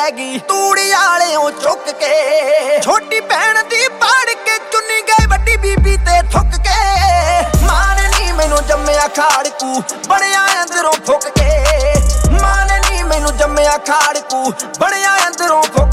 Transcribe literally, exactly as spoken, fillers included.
ਲੈ ਗਈ ਤੂੜੀ ਵਾਲਿਓ ਚੁੱਕ ਕੇ। ਛੋਟੀ ਭੈਣ ਦੀ ਪਾੜ ਕੇ ਚੁੰਨੀ ਗਏ ਵੱਡੀ ਬੀਬੀ ਤੇ ਥੁੱਕ ਕੇ। ਮਾਂ ਨੇ ਨੀ ਮੈਨੂੰ ਜੰਮਿਆ ਖਾੜਕੂ ਬਣਿਆ ਅੰਦਰੋਂ ਫੁੱਕ ਕੇ। ਮਾਂ ਨੇ ਨੀ ਮੈਨੂੰ ਜੰਮਿਆ ਖਾੜਕੂ ਬਣਿਆ ਅੰਦਰੋਂ ਫੁੱਕ